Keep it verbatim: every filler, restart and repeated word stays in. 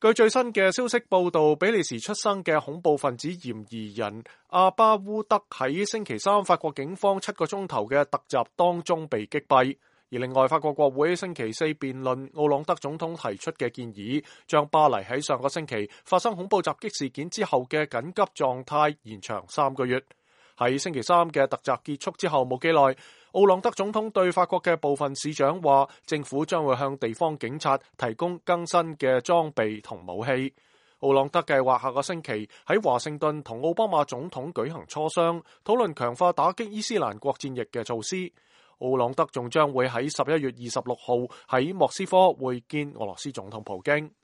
據最新嘅消息報道，比利時出生嘅恐怖分子嫌疑人阿巴烏德喺星期三法國警方七個鐘頭嘅突襲當中被擊斃。而另外，法國國會星期四辯論奧朗德總統提出嘅建議，將巴黎喺上個星期發生恐怖襲擊事件之後嘅緊急狀態延長三個月。喺星期三嘅突襲結束之後冇幾耐，奧朗德總統對法國嘅部分市長話，政府將會向地方警察提供更新嘅裝備同武器。奧朗德計劃下個星期喺華盛頓同奧巴馬總統舉行磋商，討論強化打擊伊斯蘭國戰役嘅措施。奧朗德仲將會喺十一月二十六號喺莫斯科會見俄羅斯總統普京。